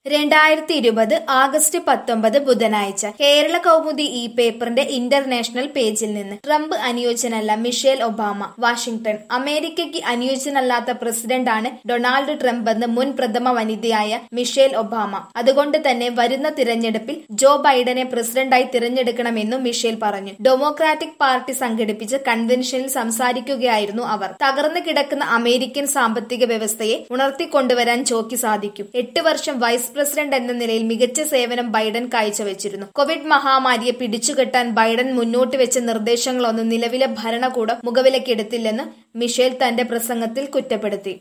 2020 August 19 ബുധനാഴ്ച കേരള കൗമുദി ഈ പേപ്പറിന്റെ ഇന്റർനാഷണൽ പേജിൽ നിന്ന് ട്രംപ് അനുയോജ്യനല്ല മിഷേൽ ഒബാമ. വാഷിംഗ്ടൺ. അമേരിക്കയ്ക്ക് അനുയോജ്യനല്ലാത്ത പ്രസിഡന്റാണ് ഡൊണാൾഡ് ട്രംപ് എന്ന് മുൻ പ്രഥമ വനിതയായ മിഷേൽ ഒബാമ. അതുകൊണ്ട് തന്നെ വരുന്ന തിരഞ്ഞെടുപ്പിൽ ജോ ബൈഡനെ പ്രസിഡന്റായി തിരഞ്ഞെടുക്കണമെന്നും മിഷേൽ പറഞ്ഞു. ഡെമോക്രാറ്റിക് പാർട്ടി സംഘടിപ്പിച്ച കൺവെൻഷനിൽ സംസാരിക്കുകയായിരുന്നു അവർ. തകർന്നു കിടക്കുന്ന അമേരിക്കൻ സാമ്പത്തിക വ്യവസ്ഥയെ ഉണർത്തിക്കൊണ്ടുവരാൻ ജോയ്ക്ക് സാധിക്കും. 8 വർഷം വൈസ് പ്രസിഡന്റ് എന്ന നിലയിൽ മികച്ച സേവനം ബൈഡൻ കാഴ്ചവെച്ചിരുന്നു. കോവിഡ് മഹാമാരിയെ പിടിച്ചുകെട്ടാൻ ബൈഡൻ മുന്നോട്ട് വെച്ച നിർദ്ദേശങ്ങളൊന്നും നിലവിലെ ഭരണകൂടം മുഖവിലക്കെടുത്തില്ലെന്ന് മിഷേൽ തന്റെ പ്രസംഗത്തിൽ കുറ്റപ്പെടുത്തി.